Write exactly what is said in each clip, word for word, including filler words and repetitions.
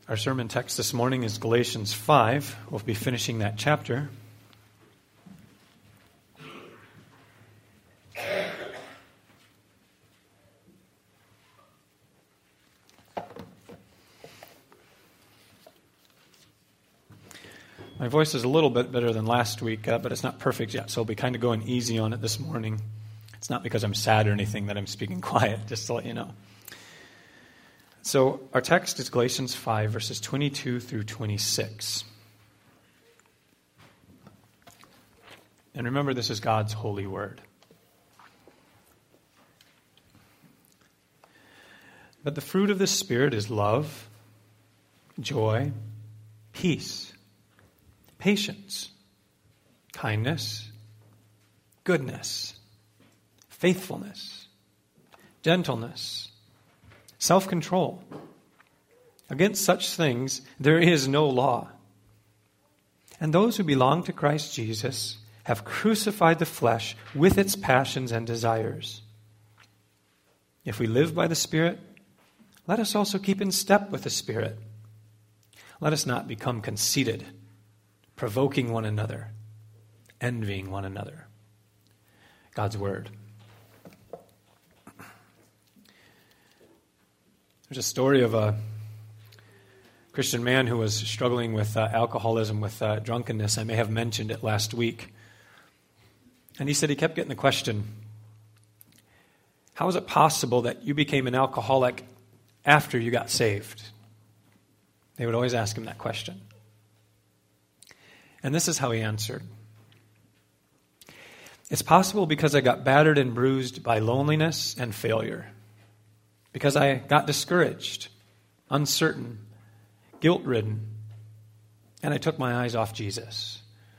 Our sermon text this morning is Galatians five. We'll be finishing that chapter. My voice is a little bit better than last week, uh, but it's not perfect yet, so I'll be kind of going easy on it this morning. It's not because I'm sad or anything that I'm speaking quiet, just to let you know. So our text is Galatians five, verses twenty-two through twenty-six. And remember, this is God's holy word. But the fruit of the Spirit is love, joy, peace, patience, kindness, goodness, faithfulness, gentleness, self-control. Against such things there is no law. And those who belong to Christ Jesus have crucified the flesh with its passions and desires. If we live by the Spirit, let us also keep in step with the Spirit. Let us not become conceited, provoking one another, envying one another. God's Word. There's a story of a Christian man who was struggling with uh, alcoholism, with uh, drunkenness. I may have mentioned it last week. And he said he kept getting the question, how is it possible that you became an alcoholic after you got saved? They would always ask him that question. And this is how he answered. It's possible because I got battered and bruised by loneliness and failure. Because I got discouraged, uncertain, guilt-ridden, and I took my eyes off Jesus.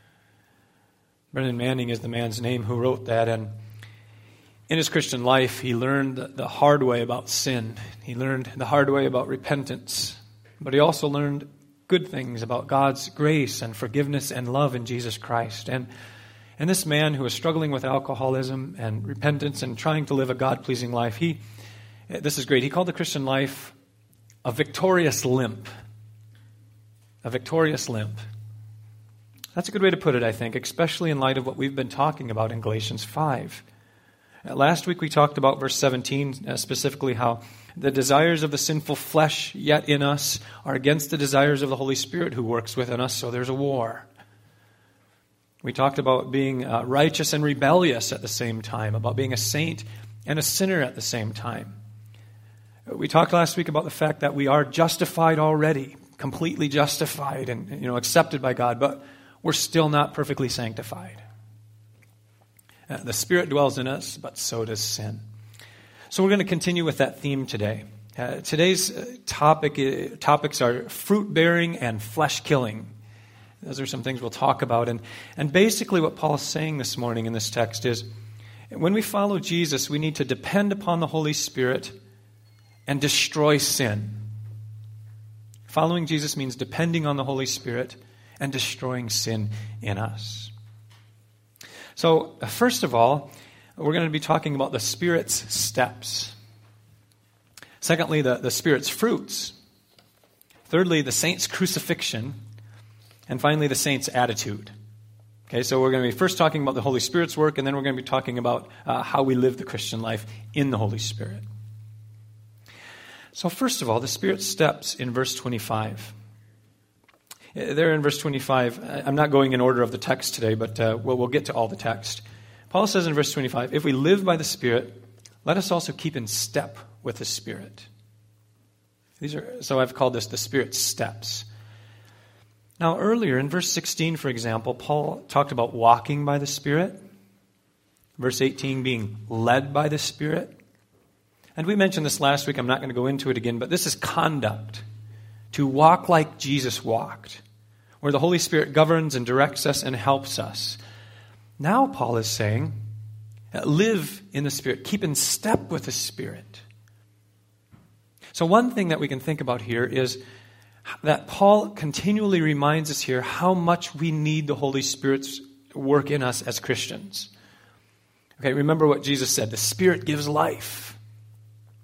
Brennan Manning is the man's name who wrote that, and in his Christian life, he learned the hard way about sin. He learned the hard way about repentance, but he also learned good things about God's grace and forgiveness and love in Jesus Christ. And, and this man who was struggling with alcoholism and repentance and trying to live a God-pleasing life, he This is great. He called the Christian life a victorious limp. A victorious limp. That's a good way to put it, I think, especially in light of what we've been talking about in Galatians five. Uh, last week we talked about verse seventeen, uh, specifically how the desires of the sinful flesh yet in us are against the desires of the Holy Spirit who works within us, so there's a war. We talked about being uh, righteous and rebellious at the same time, about being a saint and a sinner at the same time. We talked last week about the fact that we are justified already, completely justified and, you know, accepted by God, but we're still not perfectly sanctified. Uh, the Spirit dwells in us, but so does sin. So we're going to continue with that theme today. Uh, today's uh, topic uh, topics are fruit-bearing and flesh-killing. Those are some things we'll talk about. And, and basically what Paul is saying this morning in this text is, when we follow Jesus, we need to depend upon the Holy Spirit and destroy sin. Following Jesus means depending on the Holy Spirit and destroying sin in us. So, first of all, we're going to be talking about the Spirit's steps. Secondly, the, the Spirit's fruits. Thirdly, the saint's crucifixion. And finally, the saint's attitude. Okay, so we're going to be first talking about the Holy Spirit's work, and then we're going to be talking about uh, how we live the Christian life in the Holy Spirit. So first of all, the Spirit's steps in verse twenty-five. There in verse twenty-five, I'm not going in order of the text today, but uh, we'll, we'll get to all the text. Paul says in verse twenty-five, if we live by the Spirit, let us also keep in step with the Spirit. These are so I've called this the Spirit's steps. Now earlier in verse sixteen, for example, Paul talked about walking by the Spirit. Verse eighteen, being led by the Spirit. And we mentioned this last week, I'm not going to go into it again, but this is conduct. To walk like Jesus walked, where the Holy Spirit governs and directs us and helps us. Now Paul is saying, live in the Spirit, keep in step with the Spirit. So one thing that we can think about here is that Paul continually reminds us here how much we need the Holy Spirit's work in us as Christians. Okay, remember what Jesus said, the Spirit gives life.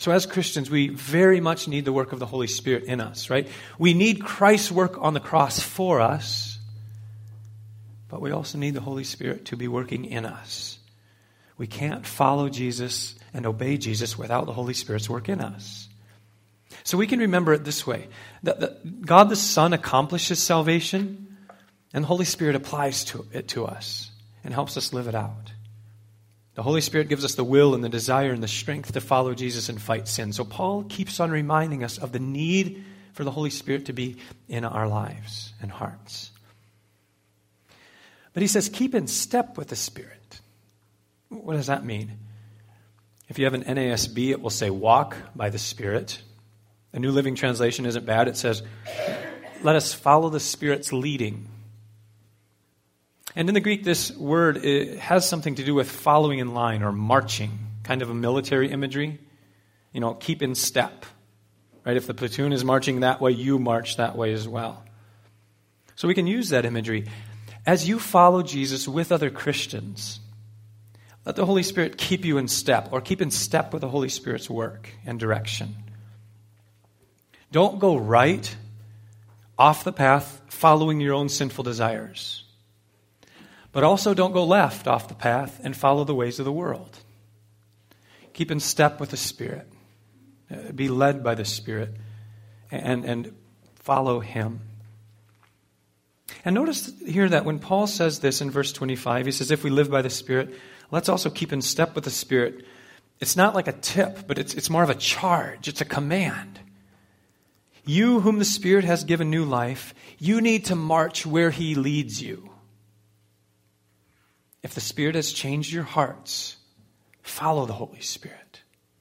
So as Christians, we very much need the work of the Holy Spirit in us, right? We need Christ's work on the cross for us, but we also need the Holy Spirit to be working in us. We can't follow Jesus and obey Jesus without the Holy Spirit's work in us. So we can remember it this way, that, that God the Son accomplishes salvation, and the Holy Spirit applies to it to us and helps us live it out. The Holy Spirit gives us the will and the desire and the strength to follow Jesus and fight sin. So Paul keeps on reminding us of the need for the Holy Spirit to be in our lives and hearts. But he says, keep in step with the Spirit. What does that mean? If you have an N A S B, it will say walk by the Spirit. The New Living Translation isn't bad. It says, let us follow the Spirit's leading. And in the Greek, this word it has something to do with following in line or marching, kind of a military imagery. You know, keep in step. Right? If the platoon is marching that way, you march that way as well. So we can use that imagery. As you follow Jesus with other Christians, let the Holy Spirit keep you in step, or keep in step with the Holy Spirit's work and direction. Don't go right off the path following your own sinful desires. But also don't go left off the path and follow the ways of the world. Keep in step with the Spirit. Be led by the Spirit and, and follow Him. And notice here that when Paul says this in verse twenty-five, he says, if we live by the Spirit, let's also keep in step with the Spirit. It's not like a tip, but it's, it's more of a charge. It's a command. You whom the Spirit has given new life, you need to march where He leads you. If the Spirit has changed your hearts, follow the Holy Spirit.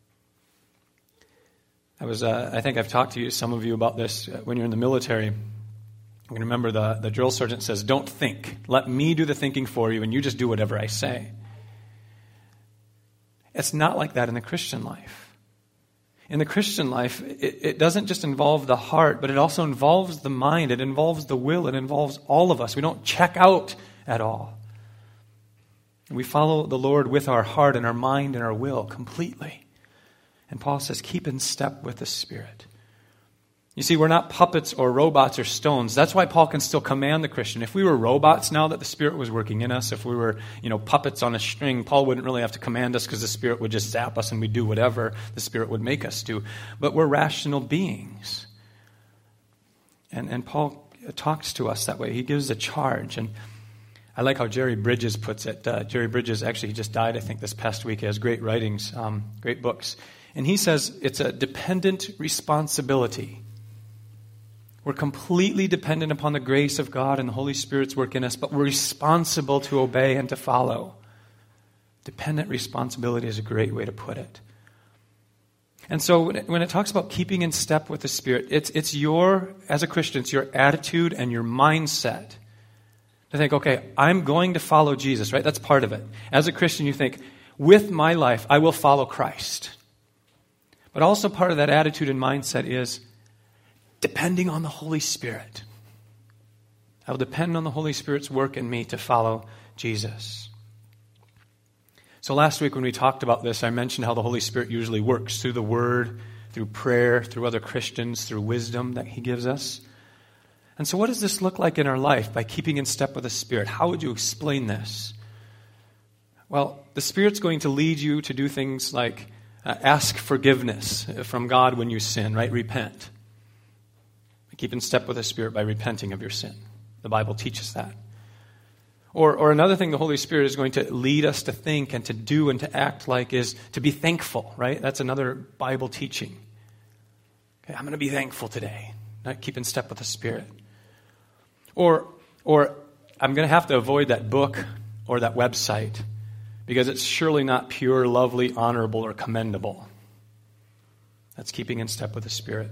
I was, uh, I think I've talked to you, some of you about this when you're in the military. You can remember the, the drill sergeant says, don't think. Let me do the thinking for you, and you just do whatever I say. It's not like that in the Christian life. In the Christian life, it, it doesn't just involve the heart, but it also involves the mind. It involves the will. It involves all of us. We don't check out at all. We follow the Lord with our heart and our mind and our will completely. And Paul says, keep in step with the Spirit. You see, we're not puppets or robots or stones. That's why Paul can still command the Christian. If we were robots now that the Spirit was working in us, if we were, you know, puppets on a string, Paul wouldn't really have to command us because the Spirit would just zap us and we'd do whatever the Spirit would make us do. But we're rational beings. And, and Paul talks to us that way. He gives a charge. And I like how Jerry Bridges puts it. Uh, Jerry Bridges, actually, he just died, I think, this past week. He has great writings, um, great books. And he says it's a dependent responsibility. We're completely dependent upon the grace of God and the Holy Spirit's work in us, but we're responsible to obey and to follow. Dependent responsibility is a great way to put it. And so when it, when it talks about keeping in step with the Spirit, it's, it's your, as a Christian, it's your attitude and your mindset to think, okay, I'm going to follow Jesus, right? That's part of it. As a Christian, you think, with my life, I will follow Christ. But also part of that attitude and mindset is depending on the Holy Spirit. I will depend on the Holy Spirit's work in me to follow Jesus. So last week when we talked about this, I mentioned how the Holy Spirit usually works through the Word, through prayer, through other Christians, through wisdom that He gives us. And so what does this look like in our life by keeping in step with the Spirit? How would you explain this? Well, the Spirit's going to lead you to do things like uh, ask forgiveness from God when you sin, right? Repent. Keep in step with the Spirit by repenting of your sin. The Bible teaches that. Or, or another thing the Holy Spirit is going to lead us to think and to do and to act like is to be thankful, right? That's another Bible teaching. Okay, I'm going to be thankful today. Not keep in step with the Spirit. Or, or I'm going to have to avoid that book or that website because it's surely not pure, lovely, honorable, or commendable. That's keeping in step with the Spirit.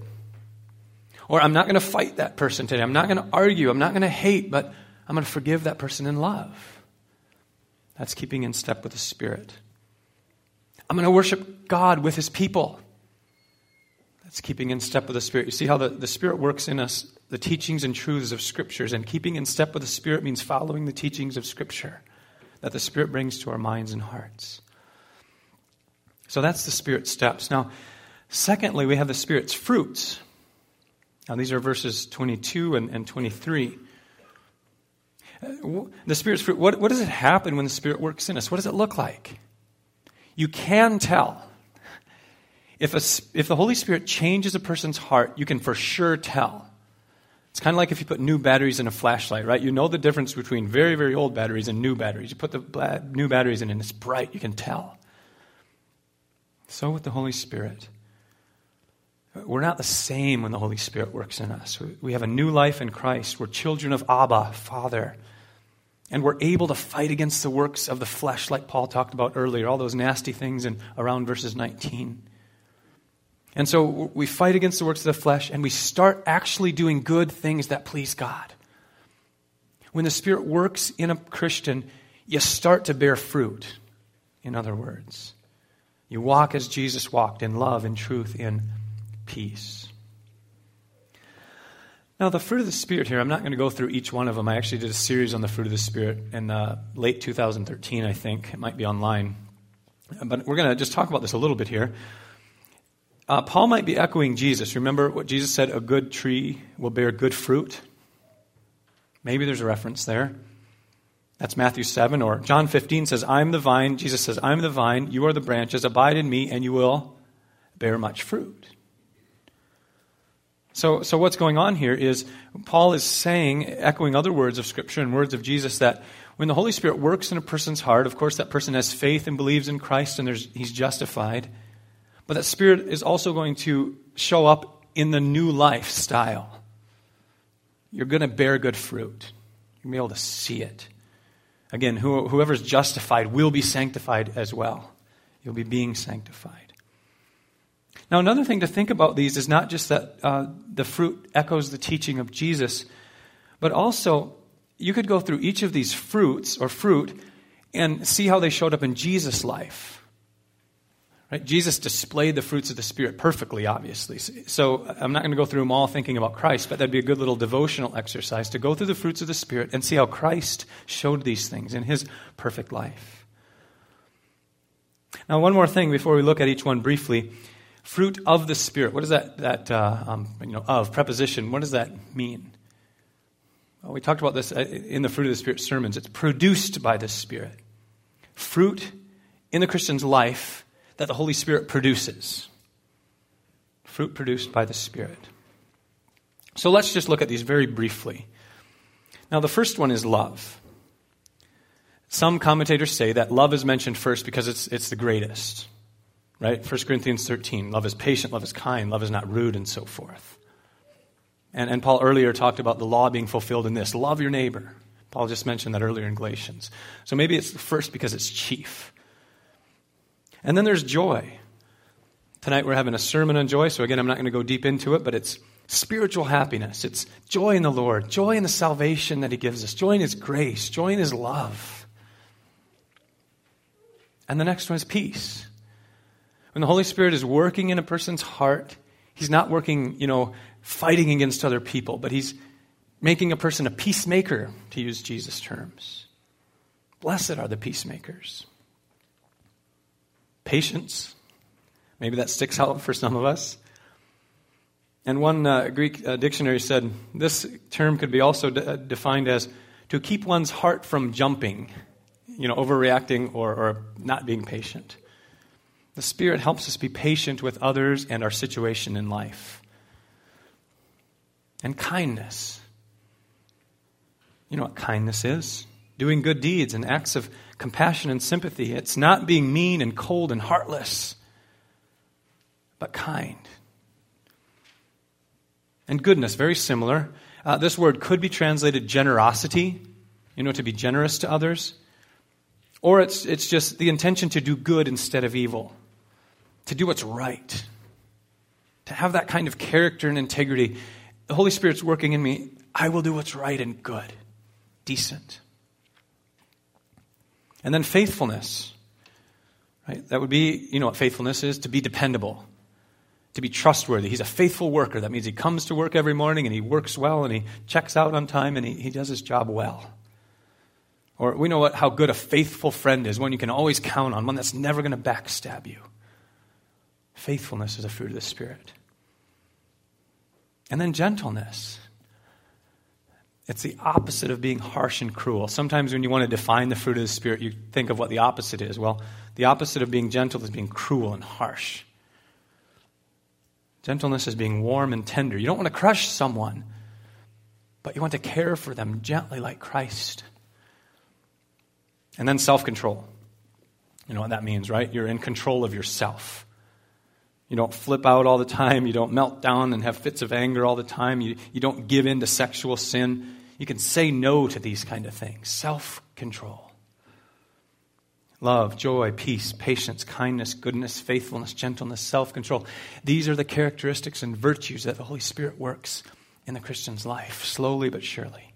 Or I'm not going to fight that person today. I'm not going to argue. I'm not going to hate, but I'm going to forgive that person in love. That's keeping in step with the Spirit. I'm going to worship God with His people. That's keeping in step with the Spirit. You see how the, the Spirit works in us, the teachings and truths of Scriptures. And keeping in step with the Spirit means following the teachings of Scripture that the Spirit brings to our minds and hearts. So that's the Spirit steps. Now, Secondly, we have the Spirit's fruits. Now, these are verses twenty-two and, and twenty-three. Uh, the Spirit's fruit, what, what does it happen when the Spirit works in us? What does it look like? You can tell. If, a, if the Holy Spirit changes a person's heart, you can for sure tell. It's kind of like if you put new batteries in a flashlight, right? You know the difference between very, very old batteries and new batteries. You put the new batteries in and it's bright. You can tell. So with the Holy Spirit. We're not the same when the Holy Spirit works in us. We have a new life in Christ. We're children of Abba, Father. And we're able to fight against the works of the flesh like Paul talked about earlier, all those nasty things in around verses nineteen. And so we fight against the works of the flesh and we start actually doing good things that please God. When the Spirit works in a Christian, you start to bear fruit, in other words. You walk as Jesus walked, in love, in truth, in peace. Now, the fruit of the Spirit here, I'm not going to go through each one of them. I actually did a series on the fruit of the Spirit in uh, late two thousand thirteen, I think. It might be online. But we're going to just talk about this a little bit here. Uh, Paul might be echoing Jesus. Remember what Jesus said, a good tree will bear good fruit? Maybe there's a reference there. That's Matthew seven. Or John fifteen says, I'm the vine. Jesus says, I'm the vine. You are the branches. Abide in me and you will bear much fruit. So, so what's going on here is Paul is saying, echoing other words of Scripture and words of Jesus, that when the Holy Spirit works in a person's heart, of course that person has faith and believes in Christ and there's, he's justified. But that Spirit is also going to show up in the new lifestyle. You're going to bear good fruit. You'll be able to see it. Again, who, whoever's justified will be sanctified as well. You'll be being sanctified. Now, another thing to think about these is not just that uh, the fruit echoes the teaching of Jesus, but also you could go through each of these fruits or fruit and see how they showed up in Jesus' life. Right? Jesus displayed the fruits of the Spirit perfectly, obviously. So I'm not going to go through them all thinking about Christ, but that'd be a good little devotional exercise to go through the fruits of the Spirit and see how Christ showed these things in his perfect life. Now, one more thing before we look at each one briefly. Fruit of the Spirit. What does that, that uh, um, you know, of, preposition, what does that mean? Well, we talked about this in the Fruit of the Spirit sermons. It's produced by the Spirit. Fruit in the Christian's life that the Holy Spirit produces. Fruit produced by the Spirit. So let's just look at these very briefly. Now, the first one is love. Some commentators say that love is mentioned first because it's it's the greatest. Right? First Corinthians thirteen, love is patient, love is kind, love is not rude, and so forth. And, and Paul earlier talked about the law being fulfilled in this. Love your neighbor. Paul just mentioned that earlier in Galatians. So maybe it's first because it's chief. And then there's joy. Tonight we're having a sermon on joy, so again, I'm not going to go deep into it, but it's spiritual happiness. It's joy in the Lord, joy in the salvation that he gives us, joy in his grace, joy in his love. And the next one is peace. When the Holy Spirit is working in a person's heart, he's not working, you know, fighting against other people, but he's making a person a peacemaker, to use Jesus' terms. Blessed are the peacemakers. Patience. Maybe that sticks out for some of us. And one uh, Greek uh, dictionary said this term could be also de- defined as to keep one's heart from jumping, you know, overreacting or, or not being patient. The Spirit helps us be patient with others and our situation in life. And kindness. You know what kindness is? Doing good deeds and acts of compassion and sympathy. It's not being mean and cold and heartless, but kind. And goodness, very similar. Uh, this word could be translated generosity, you know, to be generous to others. Or it's it's just the intention to do good instead of evil, to do what's right, to have that kind of character and integrity. The Holy Spirit's working in me. I will do what's right and good, decent. And then faithfulness, right? That would be, you know what faithfulness is? To be dependable, to be trustworthy. He's a faithful worker. That means he comes to work every morning and he works well and he checks out on time and he, he does his job well. Or we know what how good a faithful friend is, one you can always count on, one that's never going to backstab you. Faithfulness is a fruit of the Spirit. And then gentleness. It's the opposite of being harsh and cruel. Sometimes when you want to define the fruit of the Spirit, you think of what the opposite is. Well, the opposite of being gentle is being cruel and harsh. Gentleness is being warm and tender. You don't want to crush someone, but you want to care for them gently like Christ. And then self-control. You know what that means, right? You're in control of yourself. You don't flip out all the time. You don't melt down and have fits of anger all the time. You, you don't give in to sexual sin. You can say no to these kind of things. Self-control. Love, joy, peace, patience, kindness, goodness, faithfulness, gentleness, self-control. These are the characteristics and virtues that the Holy Spirit works in the Christian's life, slowly but surely.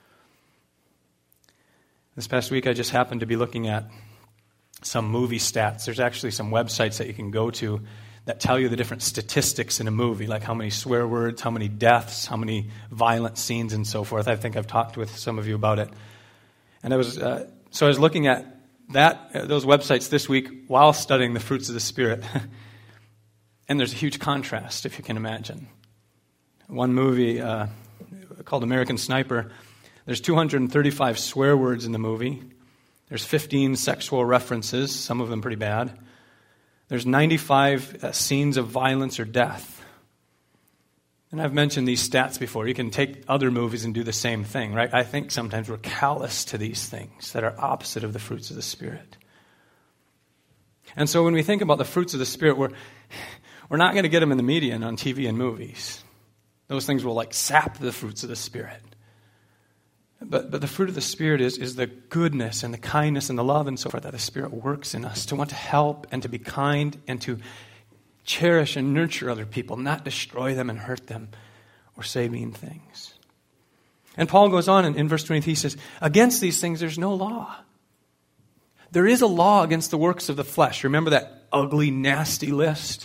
This past week I just happened to be looking at some movie stats. There's actually some websites that you can go to that tell you the different statistics in a movie, like how many swear words, how many deaths, how many violent scenes, and so forth. I think I've talked with some of you about it. And I was uh, so I was looking at that uh, those websites this week while studying the fruits of the Spirit. And there's a huge contrast, if you can imagine. One movie uh, called American Sniper, there's two hundred thirty-five swear words in the movie. There's fifteen sexual references, some of them pretty bad. There's ninety-five uh, scenes of violence or death. And I've mentioned these stats before. You can take other movies and do the same thing, right? I think sometimes we're callous to these things that are opposite of the fruits of the Spirit. And so when we think about the fruits of the Spirit, we're, we're not going to get them in the media and on T V and movies. Those things will like sap the fruits of the Spirit. But but the fruit of the Spirit is, is the goodness and the kindness and the love and so forth that the Spirit works in us to want to help and to be kind and to cherish and nurture other people, not destroy them and hurt them or say mean things. And Paul goes on in, in verse twenty-three, he says, against these things there's no law. There is a law against the works of the flesh. Remember that ugly, nasty list?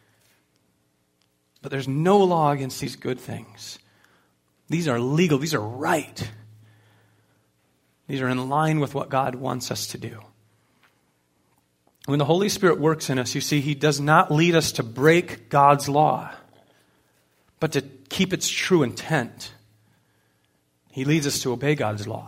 But there's no law against these good things. These are legal. These are right. These are in line with what God wants us to do. When the Holy Spirit works in us, you see, He does not lead us to break God's law, but to keep its true intent. He leads us to obey God's law.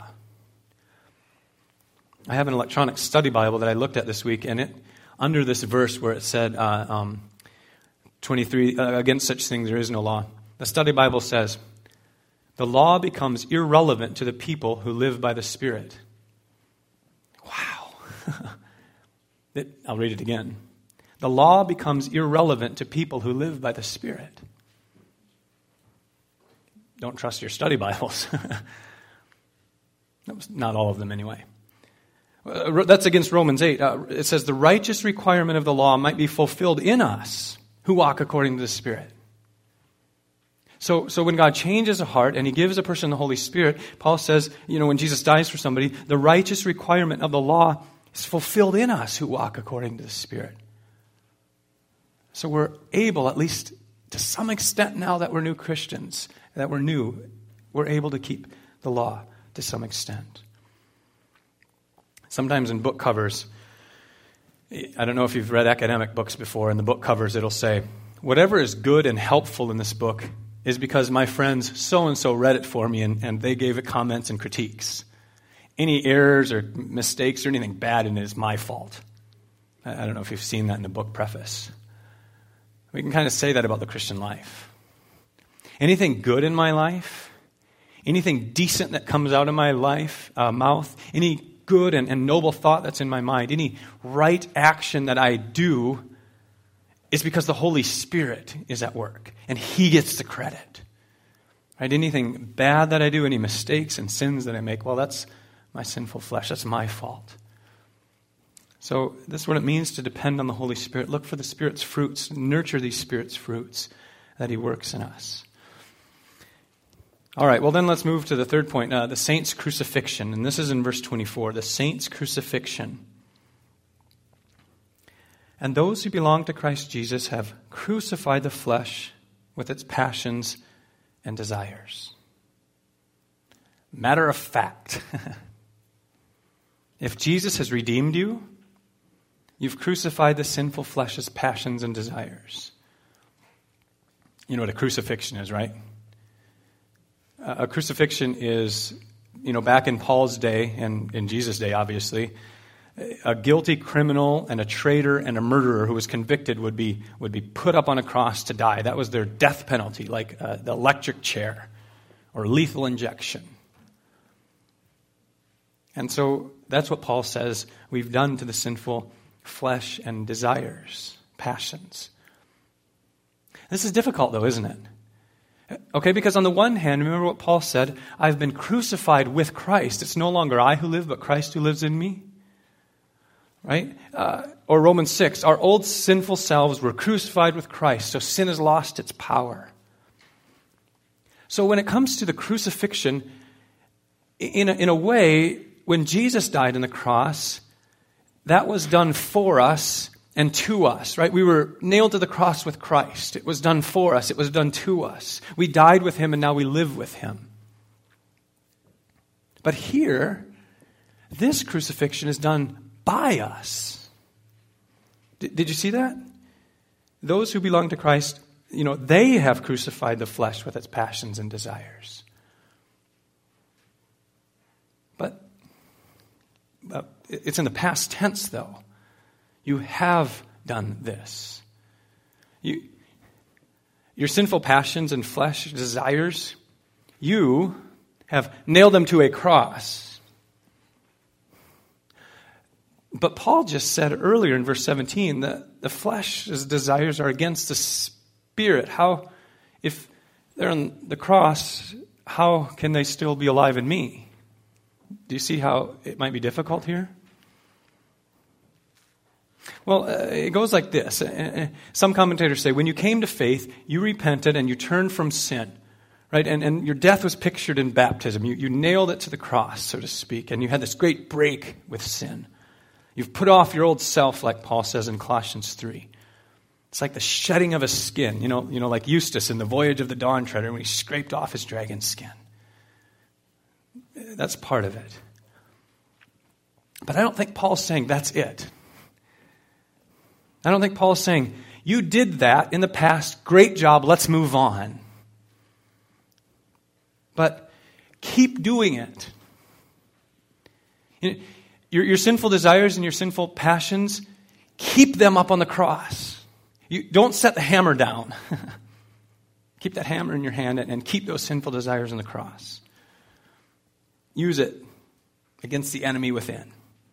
I have an electronic study Bible that I looked at this week, and it under this verse where it said, uh, um, twenty-three, uh, against such things there is no law. The study Bible says, the law becomes irrelevant to the people who live by the Spirit. Wow. it, I'll read it again. The law becomes irrelevant to people who live by the Spirit. Don't trust your study Bibles. Not all of them anyway. Uh, that's against Romans eight. Uh, it says the righteous requirement of the law might be fulfilled in us who walk according to the Spirit. So, so when God changes a heart and He gives a person the Holy Spirit, Paul says, you know, when Jesus dies for somebody, the righteous requirement of the law is fulfilled in us who walk according to the Spirit. So we're able, at least to some extent now that we're new Christians, that we're new, we're able to keep the law to some extent. Sometimes in book covers, I don't know if you've read academic books before, in the book covers it'll say, whatever is good and helpful in this book is because my friends so-and-so read it for me and, and they gave it comments and critiques. Any errors or mistakes or anything bad in it is my fault. I, I don't know if you've seen that in the book preface. We can kind of say that about the Christian life. Anything good in my life, anything decent that comes out of my life, uh, mouth, any good and, and noble thought that's in my mind, any right action that I do, is because the Holy Spirit is at work, and He gets the credit. Right? Anything bad that I do, any mistakes and sins that I make, well, that's my sinful flesh. That's my fault. So this is what it means to depend on the Holy Spirit. Look for the Spirit's fruits. Nurture these Spirit's fruits that He works in us. All right, well then let's move to the third point, uh, the saint's crucifixion. And this is in verse twenty-four, the saint's crucifixion. And those who belong to Christ Jesus have crucified the flesh with its passions and desires. Matter of fact, if Jesus has redeemed you, You've crucified the sinful flesh's passions and desires. You know what a crucifixion is, right? Uh, a crucifixion is, you know, back in Paul's day and in Jesus' day, obviously, a guilty criminal and a traitor and a murderer who was convicted would be would be put up on a cross to die. That was their death penalty, like uh, the electric chair or lethal injection. And so that's what Paul says we've done to the sinful flesh and desires, passions. This is difficult, though, isn't it? Okay, because on the one hand, remember what Paul said, I've been crucified with Christ. It's no longer I who live, but Christ who lives in me. Right? Uh, or Romans six, our old sinful selves were crucified with Christ, so sin has lost its power. So when it comes to the crucifixion, in a, in a way, when Jesus died on the cross, that was done for us and to us, right? We were nailed to the cross with Christ. It was done for us. It was done to us. We died with him and now we live with him. But here, this crucifixion is done by us. Did, did you see that? Those who belong to Christ, you know, they have crucified the flesh with its passions and desires. But, but it's in the past tense, though. You have done this. You, your sinful passions and flesh desires, you have nailed them to a cross. But Paul just said earlier in verse seventeen that the flesh's desires are against the spirit. How, if they're on the cross, how can they still be alive in me? Do you see how it might be difficult here? Well, uh, it goes like this. Uh, some commentators say, when you came to faith, you repented and you turned from sin. Right? And, and your death was pictured in baptism. You, you nailed it to the cross, so to speak, and you had this great break with sin. You've put off your old self, like Paul says in Colossians three. It's like the shedding of a skin, you know, you know, like Eustace in the Voyage of the Dawn Treader when he scraped off his dragon skin. That's part of it. But I don't think Paul's saying that's it. I don't think Paul's saying, you did that in the past, great job, let's move on. But keep doing it. You know, Your, your sinful desires and your sinful passions, keep them up on the cross. You don't set the hammer down. Keep that hammer in your hand and, and keep those sinful desires on the cross. Use it against the enemy within.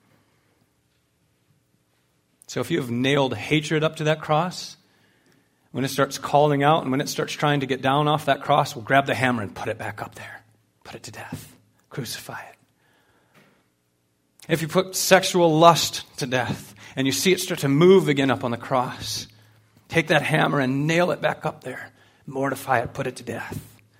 So if you have nailed hatred up to that cross, when it starts calling out and when it starts trying to get down off that cross, we'll grab the hammer and put it back up there. Put it to death. Crucify it. If you put sexual lust to death and you see it start to move again up on the cross, take that hammer and nail it back up there. Mortify it, put it to death.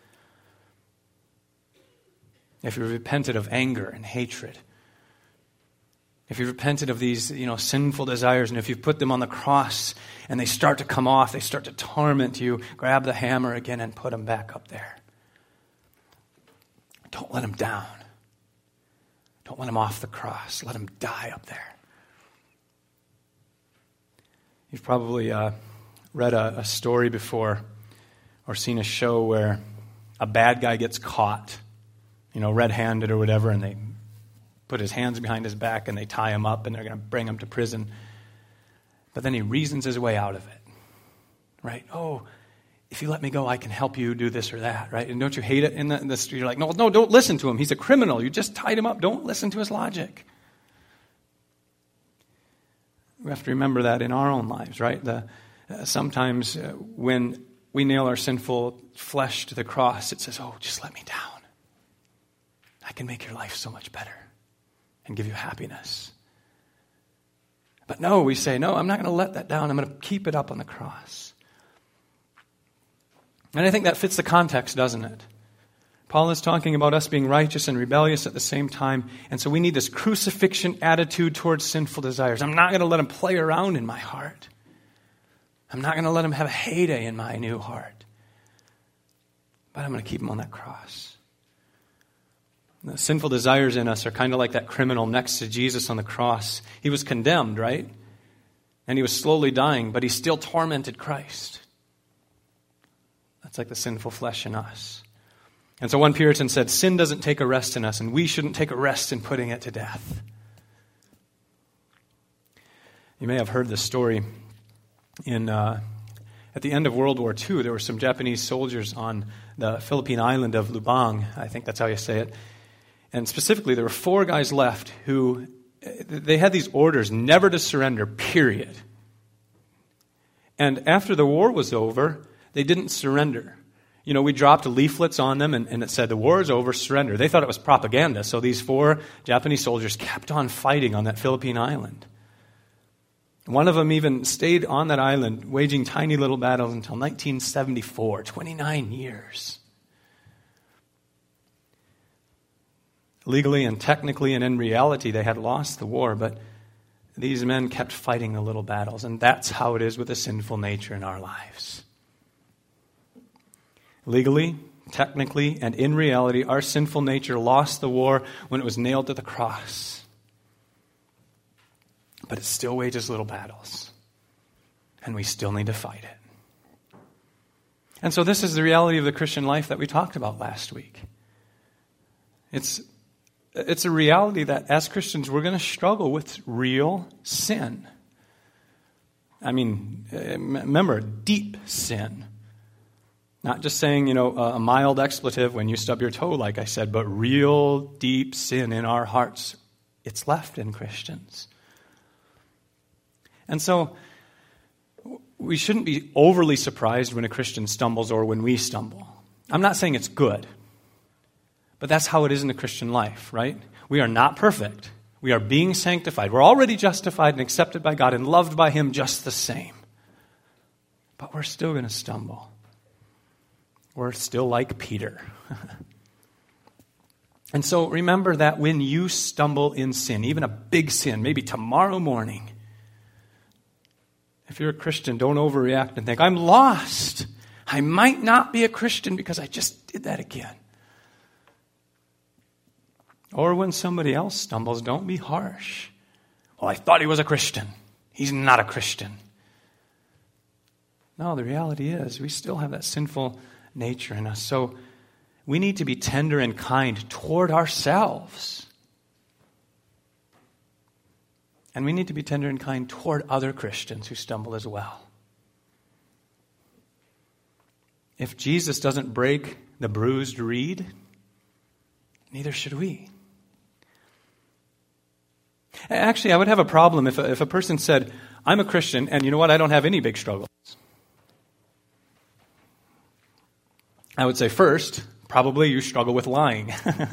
If you've repented of anger and hatred, if you've repented of these, you know, sinful desires, and if you've put them on the cross and they start to come off, they start to torment you, grab the hammer again and put them back up there. Don't let them down. Don't let him off the cross. Let him die up there. You've probably uh, read a, a story before or seen a show where a bad guy gets caught, you know, red-handed or whatever, and they put his hands behind his back and they tie him up and they're going to bring him to prison. But then he reasons his way out of it, right? Oh, if you let me go, I can help you do this or that, right? And don't you hate it in the, in the street? You're like, no, no, don't listen to him. He's a criminal. You just tied him up. Don't listen to his logic. We have to remember that in our own lives, right? The, uh, sometimes uh, when we nail our sinful flesh to the cross, it says, oh, just let me down. I can make your life so much better and give you happiness. But no, we say, no, I'm not going to let that down. I'm going to keep it up on the cross. And I think that fits the context, doesn't it? Paul is talking about us being righteous and rebellious at the same time. And so we need this crucifixion attitude towards sinful desires. I'm not going to let them play around in my heart. I'm not going to let them have a heyday in my new heart. But I'm going to keep them on that cross. The sinful desires in us are kind of like that criminal next to Jesus on the cross. He was condemned, right? And he was slowly dying, but he still tormented Christ. That's like the sinful flesh in us. And so one Puritan said, sin doesn't take a rest in us, and we shouldn't take a rest in putting it to death. You may have heard this story. In uh, at the end of World War Two, there were some Japanese soldiers on the Philippine island of Lubang. I think that's how you say it. And specifically, there were four guys left who, they had these orders never to surrender, period. And after the war was over, they didn't surrender. You know, we dropped leaflets on them, and, and it said, the war is over, surrender. They thought it was propaganda, so these four Japanese soldiers kept on fighting on that Philippine island. One of them even stayed on that island, waging tiny little battles until nineteen seventy-four, twenty-nine years. Legally and technically and in reality, they had lost the war, but these men kept fighting the little battles, and that's how it is with the sinful nature in our lives. Legally, technically, and in reality, our sinful nature lost the war when it was nailed to the cross. But it still wages little battles, and we still need to fight it. And so this is the reality of the Christian life that we talked about last week. It's, it's a reality that as Christians, we're going to struggle with real sin. I mean, remember, deep sin. Not just saying, you know, a mild expletive when you stub your toe, like I said, but real deep sin in our hearts. It's left in Christians. And so we shouldn't be overly surprised when a Christian stumbles or when we stumble. I'm not saying it's good, but that's how it is in the Christian life, right? We are not perfect. We are being sanctified. We're already justified and accepted by God and loved by Him just the same. But we're still going to stumble. We're still like Peter. And so remember that when you stumble in sin, even a big sin, maybe tomorrow morning, if you're a Christian, don't overreact and think, I'm lost. I might not be a Christian because I just did that again. Or when somebody else stumbles, don't be harsh. Well, I thought he was a Christian. He's not a Christian. No, the reality is we still have that sinful nature in us. So we need to be tender and kind toward ourselves. And we need to be tender and kind toward other Christians who stumble as well. If Jesus doesn't break the bruised reed, neither should we. Actually, I would have a problem if a, if a person said, I'm a Christian, and you know what, I don't have any big struggles. I would say first, probably you struggle with lying.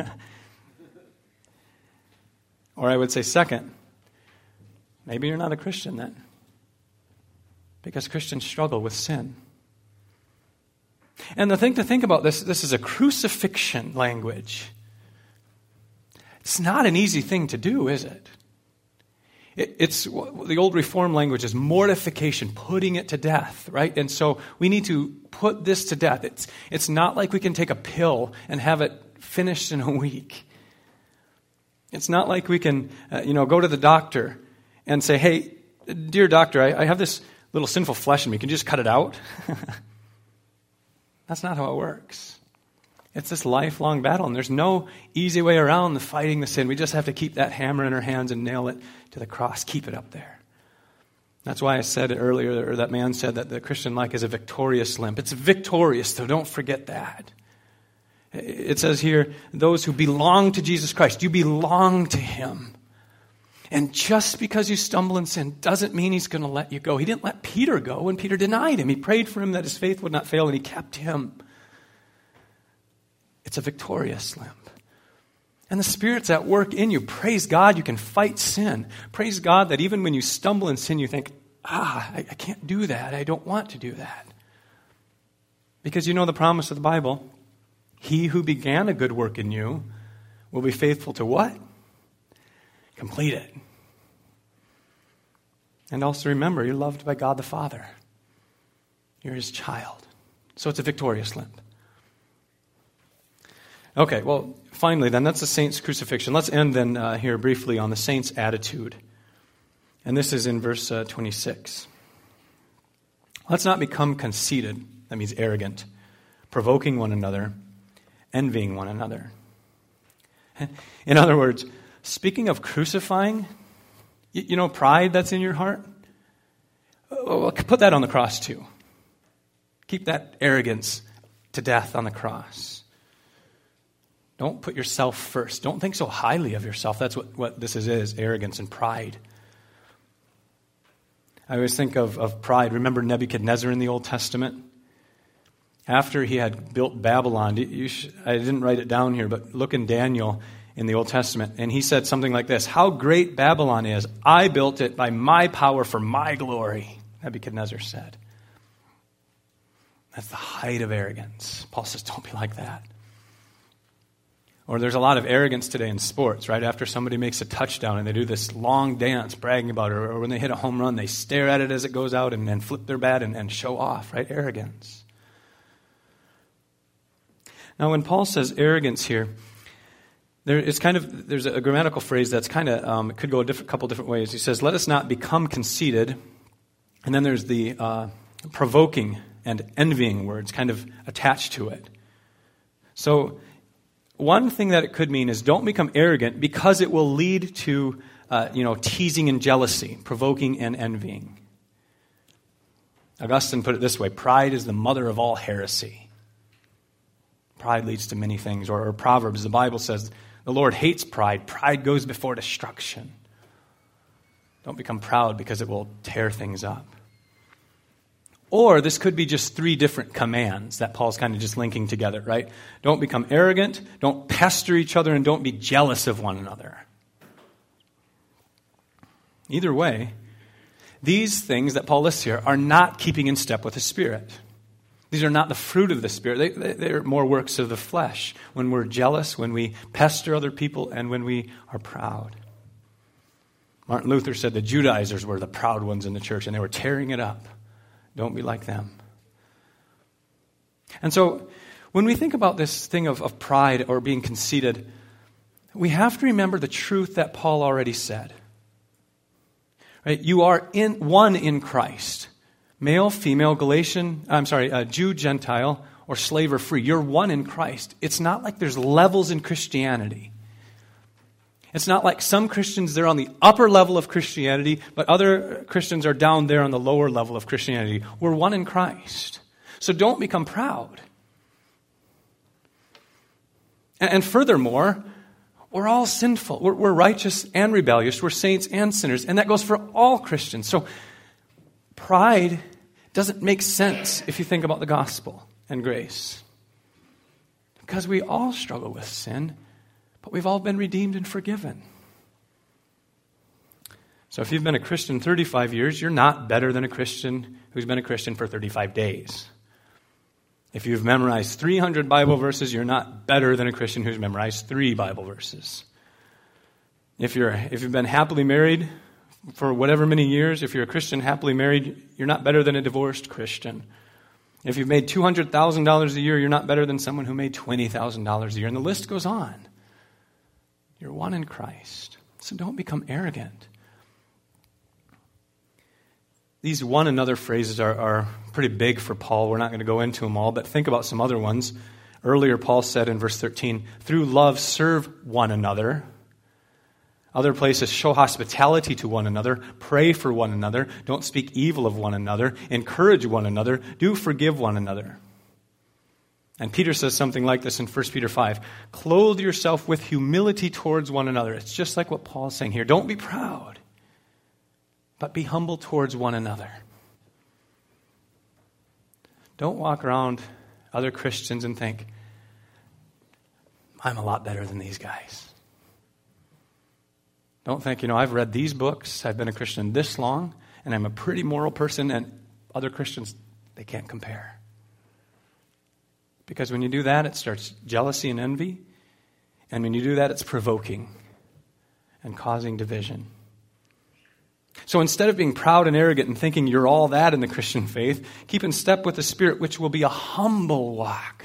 Or I would say second, maybe you're not a Christian then. Because Christians struggle with sin. And the thing to think about this, this is a crucifixion language. It's not an easy thing to do, is it? it it's the old Reformed language is mortification, putting it to death, right? And so we need to put this to death. It's, it's not like we can take a pill and have it finished in a week. It's not like we can, uh, you know, go to the doctor and say, hey, dear doctor, I, I have this little sinful flesh in me. Can you just cut it out? That's not how it works. It's this lifelong battle, and there's no easy way around the fighting the sin. We just have to keep that hammer in our hands and nail it to the cross. Keep it up there. That's why I said it earlier, or that man said that the Christian life is a victorious limp. It's victorious, so don't forget that. It says here, those who belong to Jesus Christ, you belong to Him. And just because you stumble in sin doesn't mean He's going to let you go. He didn't let Peter go when Peter denied Him. He prayed for him that his faith would not fail, and He kept him. It's a victorious limp. And the Spirit's at work in you. Praise God, you can fight sin. Praise God that even when you stumble in sin, you think, ah, I, I can't do that. I don't want to do that. Because you know the promise of the Bible. He who began a good work in you will be faithful to what? Complete it. And also remember, you're loved by God the Father. You're His child. So it's a victorious limp. Okay, well, finally then, that's the saint's crucifixion. Let's end then uh, here briefly on the saint's attitude. And this is in verse uh, twenty-six. Let's not become conceited, that means arrogant, provoking one another, envying one another. In other words, speaking of crucifying, you know, pride that's in your heart, put that on the cross too. Keep that arrogance to death on the cross. Don't put yourself first. Don't think so highly of yourself. That's what, what this is, is, arrogance and pride. I always think of, of pride. Remember Nebuchadnezzar in the Old Testament? After he had built Babylon, you should, I didn't write it down here, but look in Daniel in the Old Testament, and he said something like this: "How great Babylon is! I built it by my power for my glory," Nebuchadnezzar said. That's the height of arrogance. Paul says, don't be like that. Or there's a lot of arrogance today in sports, right? After somebody makes a touchdown and they do this long dance bragging about it, or when they hit a home run, they stare at it as it goes out and, and flip their bat and, and show off, right? Arrogance. Now, when Paul says arrogance here, there it's kind of there's a grammatical phrase that's kind of um, it could go a different, couple different ways. He says, "Let us not become conceited," and then there's the uh, provoking and envying words kind of attached to it. So one thing that it could mean is don't become arrogant, because it will lead to uh, you know teasing and jealousy, provoking and envying. Augustine put it this way: pride is the mother of all heresy. Pride leads to many things. Or, or Proverbs, the Bible says, the Lord hates pride. Pride goes before destruction. Don't become proud, because it will tear things up. Or this could be just three different commands that Paul's kind of just linking together, right? Don't become arrogant, don't pester each other, and don't be jealous of one another. Either way, these things that Paul lists here are not keeping in step with the Spirit. These are not the fruit of the Spirit. They, they, they're more works of the flesh. When we're jealous, when we pester other people, and when we are proud. Martin Luther said the Judaizers were the proud ones in the church, and they were tearing it up. Don't be like them. And so, when we think about this thing of, of pride or being conceited, we have to remember the truth that Paul already said. Right? You are in one in Christ. Male, female, Galatian, I'm sorry, uh, Jew, Gentile, or slave or free. You're one in Christ. It's not like there's levels in Christianity. It's not like some Christians, they're on the upper level of Christianity, but other Christians are down there on the lower level of Christianity. We're one in Christ. So don't become proud. And, and furthermore, we're all sinful. We're, we're righteous and rebellious. We're saints and sinners. And that goes for all Christians. So pride doesn't make sense if you think about the gospel and grace. Because we all struggle with sin. But we've all been redeemed and forgiven. So if you've been a Christian thirty-five years, you're not better than a Christian who's been a Christian for thirty-five days. If you've memorized three hundred Bible verses, you're not better than a Christian who's memorized three Bible verses. If you're if you've been happily married for whatever many years, if you're a Christian happily married, you're not better than a divorced Christian. If you've made two hundred thousand dollars a year, you're not better than someone who made twenty thousand dollars a year. And the list goes on. You're one in Christ. So don't become arrogant. These one another phrases are, are pretty big for Paul. We're not going to go into them all, but think about some other ones. Earlier, Paul said in verse thirteen, through love serve one another. Other places, show hospitality to one another, pray for one another, don't speak evil of one another, encourage one another, do forgive one another. And Peter says something like this in First Peter five. Clothe yourself with humility towards one another. It's just like what Paul's saying here. Don't be proud, but be humble towards one another. Don't walk around other Christians and think, I'm a lot better than these guys. Don't think, you know, I've read these books, I've been a Christian this long, and I'm a pretty moral person, and other Christians, they can't compare. Because when you do that, it starts jealousy and envy. And when you do that, it's provoking and causing division. So instead of being proud and arrogant and thinking you're all that in the Christian faith, keep in step with the Spirit, which will be a humble walk.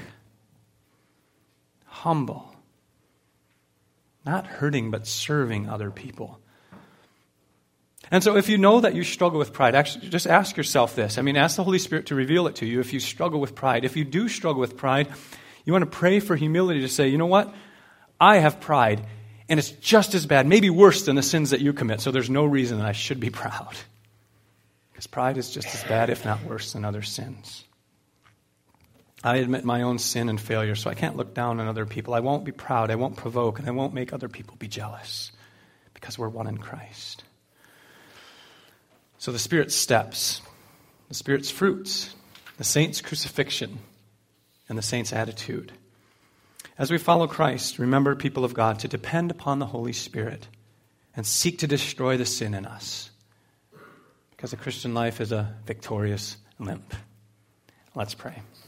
Humble. Not hurting, but serving other people. And so if you know that you struggle with pride, actually just ask yourself this. I mean, ask the Holy Spirit to reveal it to you if you struggle with pride. If you do struggle with pride, you want to pray for humility to say, you know what? I have pride, and it's just as bad, maybe worse than the sins that you commit, so there's no reason that I should be proud. Because pride is just as bad, if not worse, than other sins. I admit my own sin and failure, so I can't look down on other people. I won't be proud, I won't provoke, and I won't make other people be jealous, because we're one in Christ. So the Spirit's steps, the Spirit's fruits, the saint's crucifixion, and the saint's attitude. As we follow Christ, remember, people of God, to depend upon the Holy Spirit and seek to destroy the sin in us. Because the Christian life is a victorious limp. Let's pray.